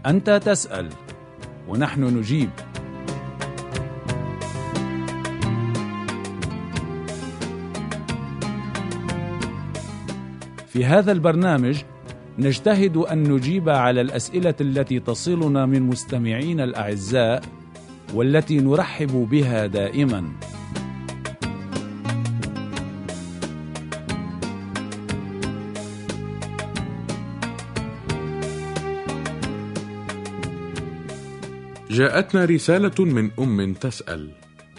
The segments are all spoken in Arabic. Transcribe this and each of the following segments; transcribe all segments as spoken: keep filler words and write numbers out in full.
أنت تسأل ونحن نجيب. في هذا البرنامج نجتهد أن نجيب على الأسئلة التي تصلنا من مستمعين الأعزاء والتي نرحب بها دائما. جاءتنا رسالة من أم تسأل: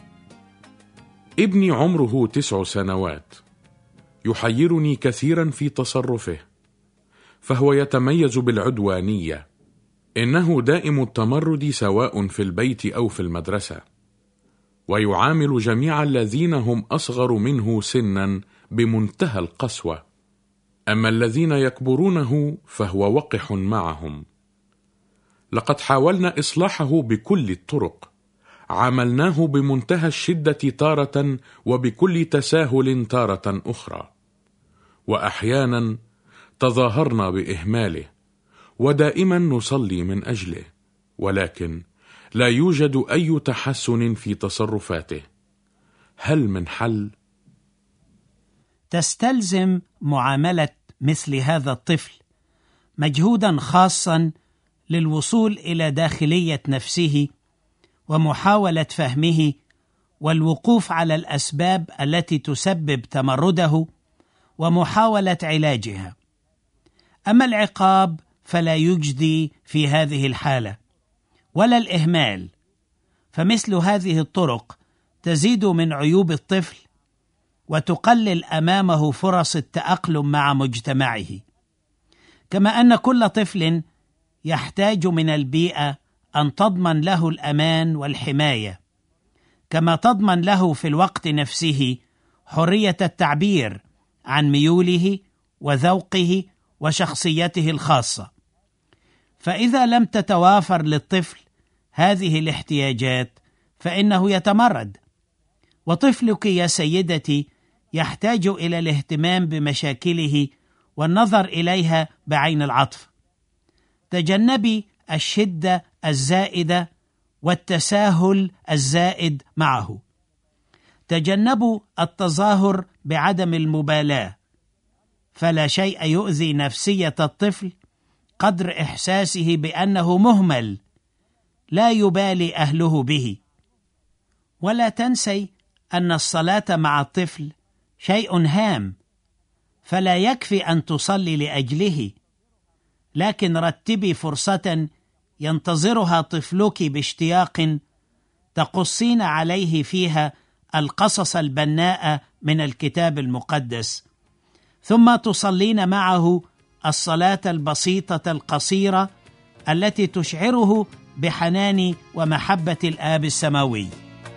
ابني عمره تسع سنوات، يحيرني كثيرا في تصرفه، فهو يتميز بالعدوانية، إنه دائم التمرد سواء في البيت أو في المدرسة، ويعامل جميع الذين هم أصغر منه سنا بمنتهى القسوة، أما الذين يكبرونه فهو وقح معهم. لقد حاولنا إصلاحه بكل الطرق، عاملناه بمنتهى الشدة تارة وبكل تساهل تارة أخرى، وأحيانا تظاهرنا بإهماله، ودائما نصلي من أجله، ولكن لا يوجد أي تحسن في تصرفاته. هل من حل؟ تستلزم معاملة مثل هذا الطفل مجهودا خاصا للوصول إلى داخلية نفسه ومحاولة فهمه والوقوف على الأسباب التي تسبب تمرده ومحاولة علاجها. أما العقاب فلا يجدي في هذه الحالة، ولا الإهمال، فمثل هذه الطرق تزيد من عيوب الطفل وتقلل أمامه فرص التأقلم مع مجتمعه. كما أن كل طفل يحتاج من البيئة أن تضمن له الأمان والحماية، كما تضمن له في الوقت نفسه حرية التعبير عن ميوله وذوقه وشخصيته الخاصة. فإذا لم تتوافر للطفل هذه الاحتياجات فإنه يتمرد. وطفلك يا سيدتي يحتاج إلى الاهتمام بمشاكله والنظر إليها بعين العطف. تجنبي الشدة الزائدة والتساهل الزائد معه. تجنبوا التظاهر بعدم المبالاة، فلا شيء يؤذي نفسية الطفل قدر إحساسه بأنه مهمل لا يبالي أهله به. ولا تنسي أن الصلاة مع الطفل شيء هام، فلا يكفي أن تصلي لأجله، لكن رتبي فرصة ينتظرها طفلك باشتياق تقصين عليه فيها القصص البناء من الكتاب المقدس، ثم تصلين معه الصلاة البسيطة القصيرة التي تشعره بحنان ومحبة الآب السماوي.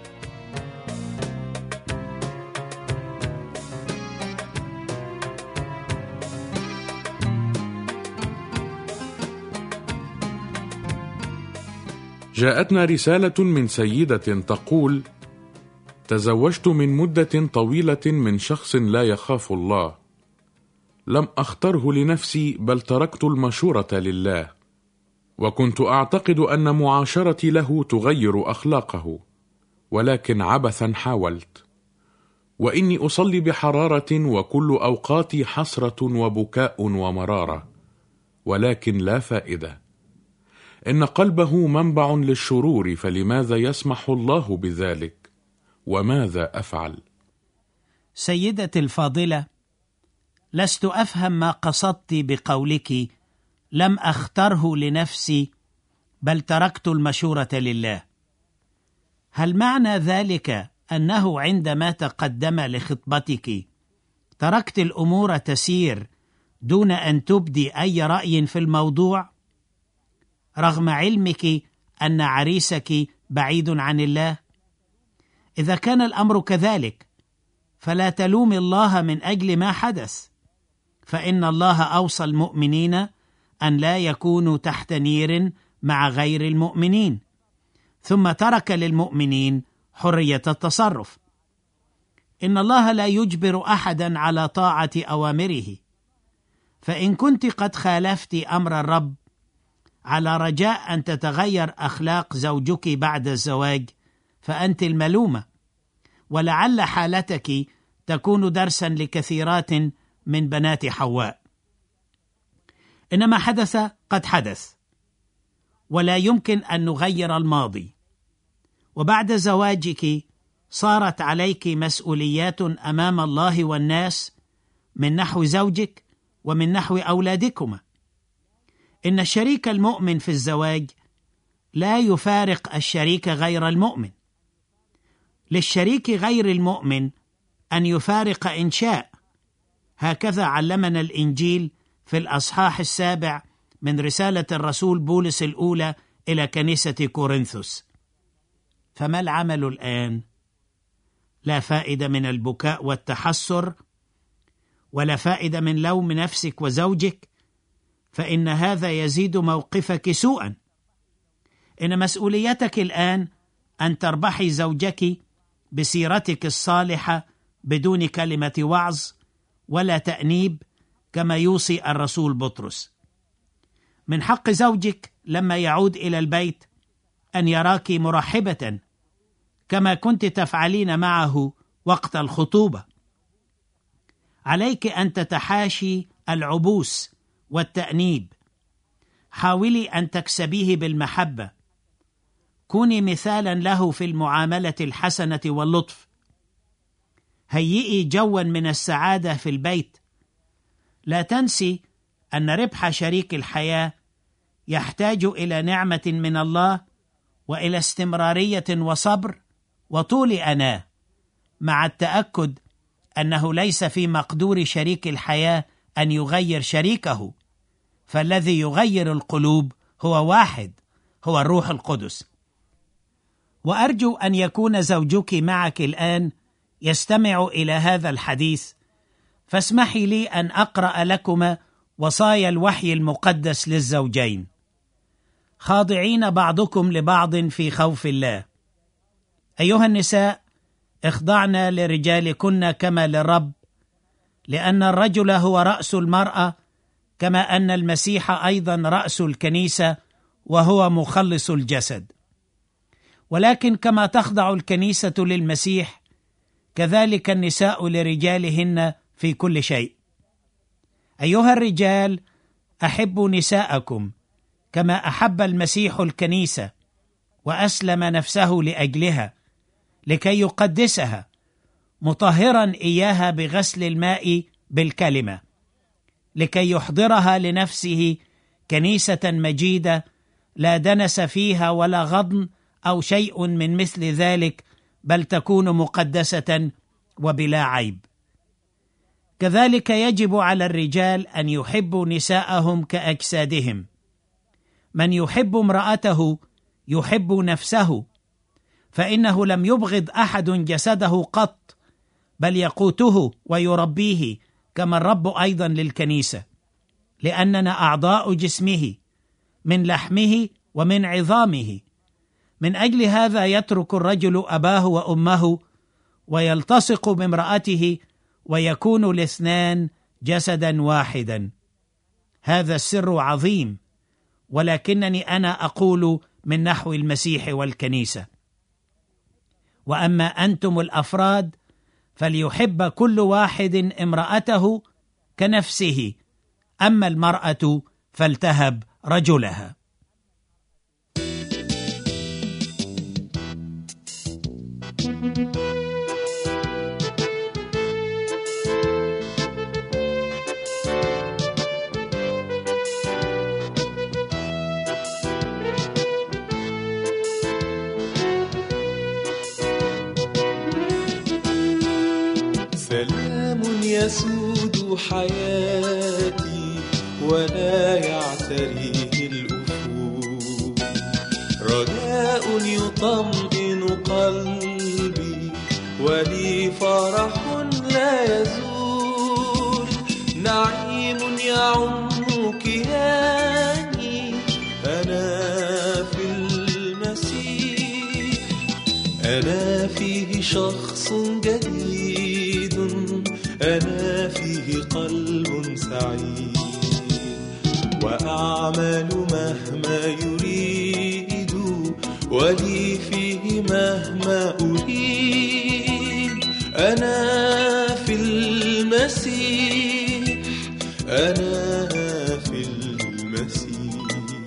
جاءتنا رسالة من سيدة تقول: تزوجت من مدة طويلة من شخص لا يخاف الله، لم أختره لنفسي بل تركت المشورة لله، وكنت أعتقد أن معاشرتي له تغير أخلاقه، ولكن عبثا حاولت، وإني أصلي بحرارة وكل أوقاتي حسرة وبكاء ومرارة، ولكن لا فائدة. إن قلبه منبع للشرور، فلماذا يسمح الله بذلك؟ وماذا أفعل؟ سيدتي الفاضلة، لست أفهم ما قصدت بقولك لم أختره لنفسي بل تركت المشورة لله. هل معنى ذلك أنه عندما تقدم لخطبتك تركت الأمور تسير دون أن تبدي أي رأي في الموضوع، رغم علمك أن عريسك بعيد عن الله؟ إذا كان الأمر كذلك فلا تلوم الله من أجل ما حدث، فإن الله أوصى المؤمنين أن لا يكونوا تحت نير مع غير المؤمنين، ثم ترك للمؤمنين حرية التصرف. إن الله لا يجبر أحدا على طاعة أوامره، فإن كنت قد خالفت أمر الرب على رجاء أن تتغير أخلاق زوجك بعد الزواج فأنت الملومة، ولعل حالتك تكون درسا لكثيرات من بنات حواء. إنما حدث قد حدث، ولا يمكن أن نغير الماضي. وبعد زواجك صارت عليك مسؤوليات أمام الله والناس من نحو زوجك ومن نحو أولادكما. إن الشريك المؤمن في الزواج لا يفارق الشريك غير المؤمن. للشريك غير المؤمن أن يفارق إن شاء. هكذا علمنا الإنجيل في الأصحاح السابع من رسالة الرسول بولس الأولى إلى كنيسة كورنثوس. فما العمل الآن؟ لا فائدة من البكاء والتحسر، ولا فائدة من لوم نفسك وزوجك، فإن هذا يزيد موقفك سوءا. إن مسؤوليتك الآن أن تربحي زوجك بسيرتك الصالحة بدون كلمة وعظ ولا تأنيب، كما يوصي الرسول بطرس. من حق زوجك لما يعود إلى البيت أن يراك مرحبة كما كنت تفعلين معه وقت الخطوبة. عليك أن تتحاشي العبوس والتأنيب. حاولي أن تكسبيه بالمحبة. كوني مثالا له في المعاملة الحسنة واللطف. هيئي جوا من السعادة في البيت. لا تنسي أن ربح شريك الحياة يحتاج إلى نعمة من الله وإلى استمرارية وصبر وطول أناة، مع التأكد أنه ليس في مقدور شريك الحياة أن يغير شريكه، فالذي يغير القلوب هو واحد، هو الروح القدس. وأرجو أن يكون زوجك معك الآن يستمع إلى هذا الحديث، فاسمحي لي أن أقرأ لكما وصايا الوحي المقدس للزوجين. خاضعين بعضكم لبعض في خوف الله. أيها النساء، اخضعن لرجالكن كما للرب، لأن الرجل هو رأس المرأة، كما أن المسيح أيضا رأس الكنيسة وهو مخلص الجسد. ولكن كما تخضع الكنيسة للمسيح، كذلك النساء لرجالهن في كل شيء. أيها الرجال، أحبوا نساءكم كما أحب المسيح الكنيسة وأسلم نفسه لأجلها لكي يقدسها، مطهرا إياها بغسل الماء بالكلمة، لكي يحضرها لنفسه كنيسة مجيدة لا دنس فيها ولا غضن أو شيء من مثل ذلك، بل تكون مقدسة وبلا عيب. كذلك يجب على الرجال أن يحبوا نساءهم كأجسادهم. من يحب امرأته يحب نفسه، فإنه لم يبغض أحد جسده قط، بل يقوته ويربيه، كما الرب أيضا للكنيسة، لأننا أعضاء جسمه، من لحمه ومن عظامه. من أجل هذا يترك الرجل أباه وأمه ويلتصق بامرأته، ويكون الاثنان جسدا واحدا. هذا السر عظيم، ولكنني أنا أقول من نحو المسيح والكنيسة. وأما أنتم الأفراد فليحب كل واحد امرأته كنفسه، أما المرأة فلتهب رجلها. سلام يسود حياتي ولا يعتريه الأفول، رجاء يطمئن قلبي ولي فرح لا يزول، نعيم يعم كياني أنا في المسيح، أنا فيه شخص جديد، أنا فيه قلب سعيد، وأ وأعمل مهما يريد ولي فيه مهما أريد. أنا في المسيح، أنا في المسيح.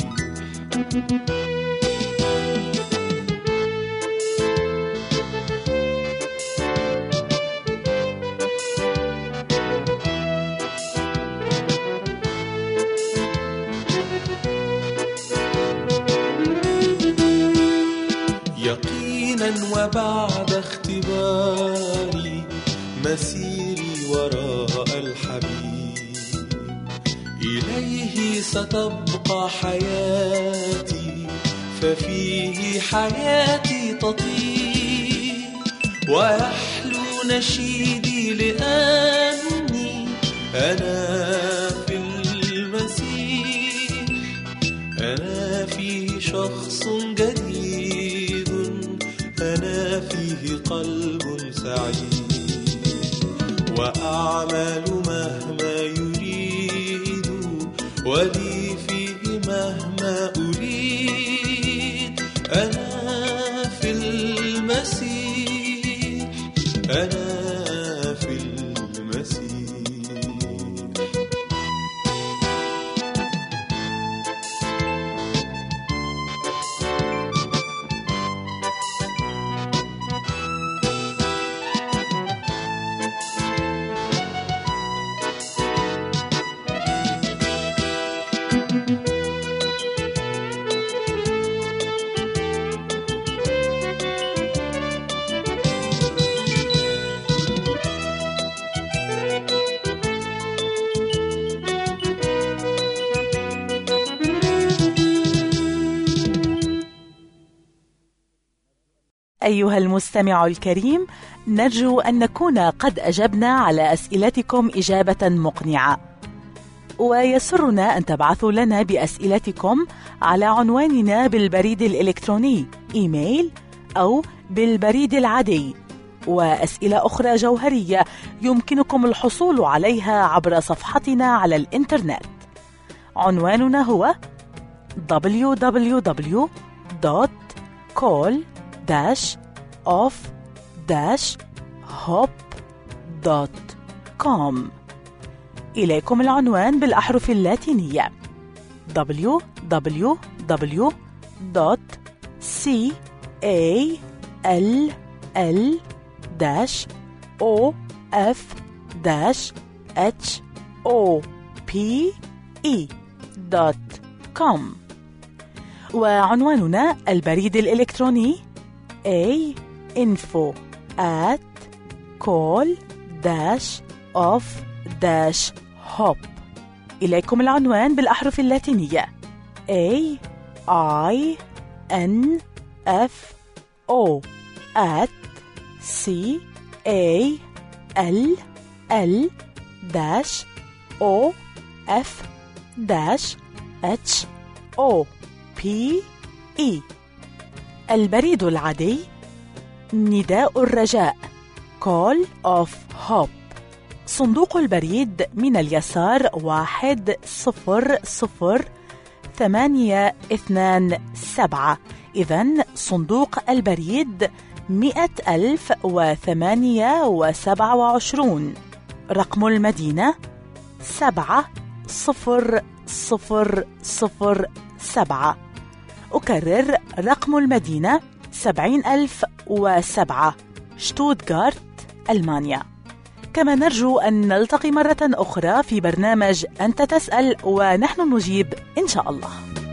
يقينا وبعد اختباري مسيري وراء الحبيب، إليه ستبقى حياتي، ففيه حياتي تطيب. ويحلو نشيدي لأني أنا في المسيح، أنا فيه شخص جديد، أنا فيه قلب سعيد. وأعمل مهما يريد ولي فيه مهما أريد. أنا في المسيح، أنا في المسيح. أيها المستمع الكريم، نرجو أن نكون قد أجبنا على أسئلتكم إجابة مقنعة، ويسرنا أن تبعثوا لنا بأسئلتكم على عنواننا بالبريد الإلكتروني إيميل أو بالبريد العادي. وأسئلة أخرى جوهرية يمكنكم الحصول عليها عبر صفحتنا على الإنترنت. عنواننا هو دبليو دبليو دبليو دوت كول داش اوف داش هوب دوت كوم. إليكم العنوان بالأحرف اللاتينية دبليو دبليو دبليو دوت كول دوت كوم. وعنواننا البريد الإلكتروني a info at call dash of dash hop. إليكم العنوان بالأحرف اللاتينية a i n f o at c a l l dash o f dash h o p e. البريد العادي نداء الرجاء Call of Hope. صندوق البريد من اليسار واحد صفر صفر ثمانية اثنان سبعة. إذن صندوق البريد مئة ألف وثمانية وسبعة وعشرون. رقم المدينة سبعة صفر صفر صفر سبعة. أكرر رقم المدينة سبعين ألف وسبعة، شتوتغارت، ألمانيا. كما نرجو أن نلتقي مرة أخرى في برنامج أنت تسأل ونحن نجيب إن شاء الله.